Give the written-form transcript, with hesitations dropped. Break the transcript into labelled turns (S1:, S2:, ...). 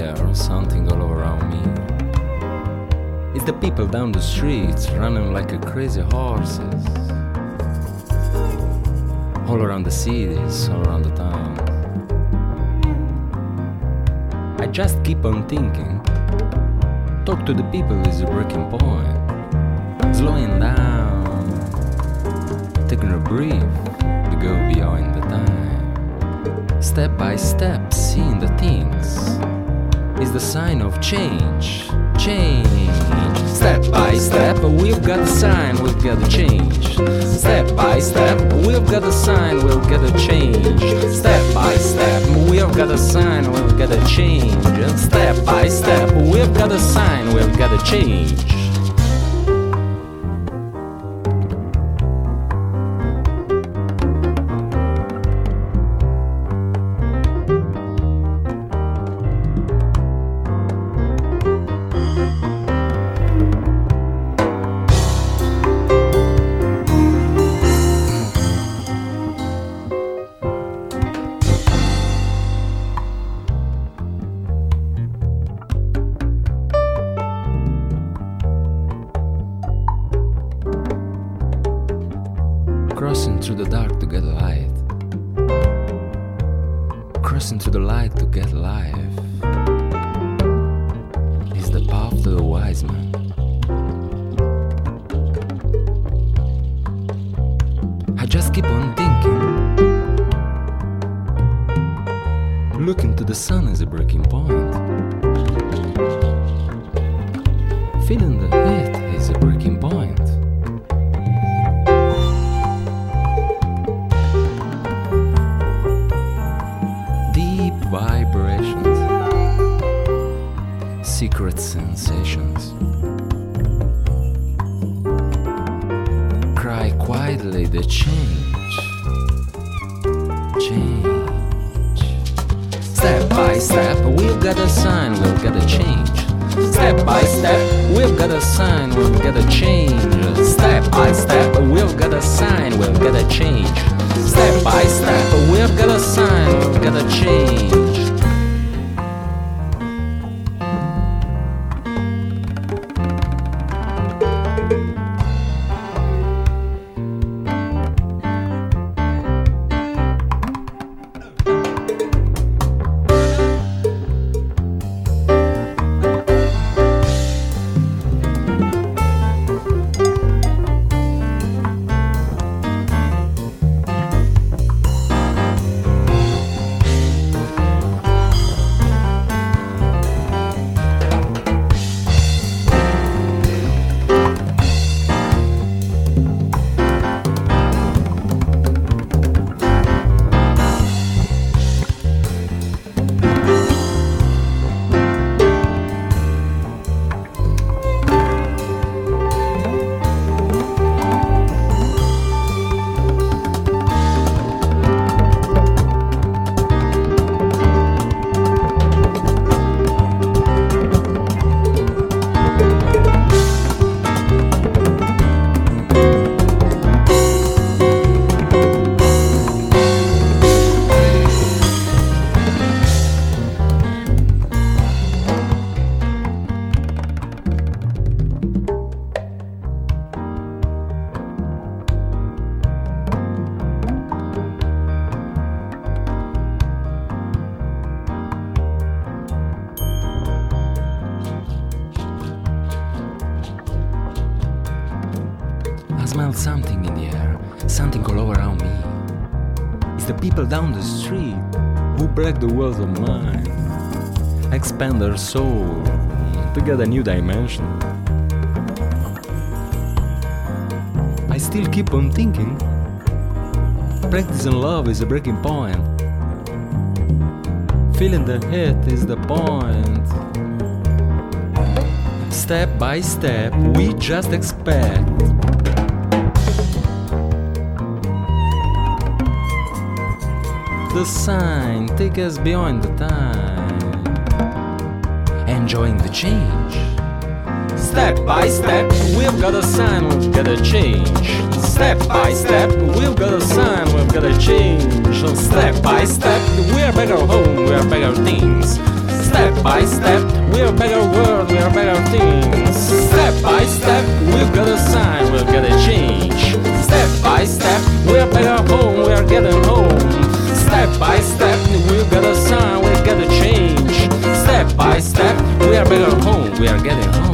S1: air, something all around me. It's the people down the streets running like a crazy horses. All around the cities, all around the town. I just keep on thinking. Talk to the people is a breaking point. Slowing down, taking a breath to go beyond the time. Step by step, seeing the things is the sign of change. Change. Step by step, we've got a sign, we've got to change. Step by step, we've got a sign, we've got to change. Step by step, we've got a sign, we've got to change. Step by step, we've got a sign, we've got to change. Crossing through the dark to get light. Crossing through the light to get life is the path to the wise man. I just keep on thinking. Looking to the sun as a breaking point. Feeling the heat is a breaking point. Vibrations, secret sensations. Cry quietly the change, change. Step by step, we've got a sign, we've got to change. Step by step, we've got a sign, we've got to change. Step by step, we've got a sign, we've got to change. Step by step, we've got a sign, we've got to change. I smell something in the air, something all around me. It's the people down the street who break the walls of mine, expand their soul to get a new dimension. I still keep on thinking. Practicing love is a breaking point. Feeling the hit is the point. Step by step, we just expect. The sign take us beyond the time, enjoying the change. Step by step, we've got a sign, we've got to change. Step by step, we've got a sign, we've got to change. Step by step, we're better home, we're better things. Step by step, we're better world, we're better things. Step by step, we've got a sign, we'll get a change. Step by step, we're better home, we're getting home. Step by step, we've got a sign, we'll get a change. Step by step, we are better home, we are getting home.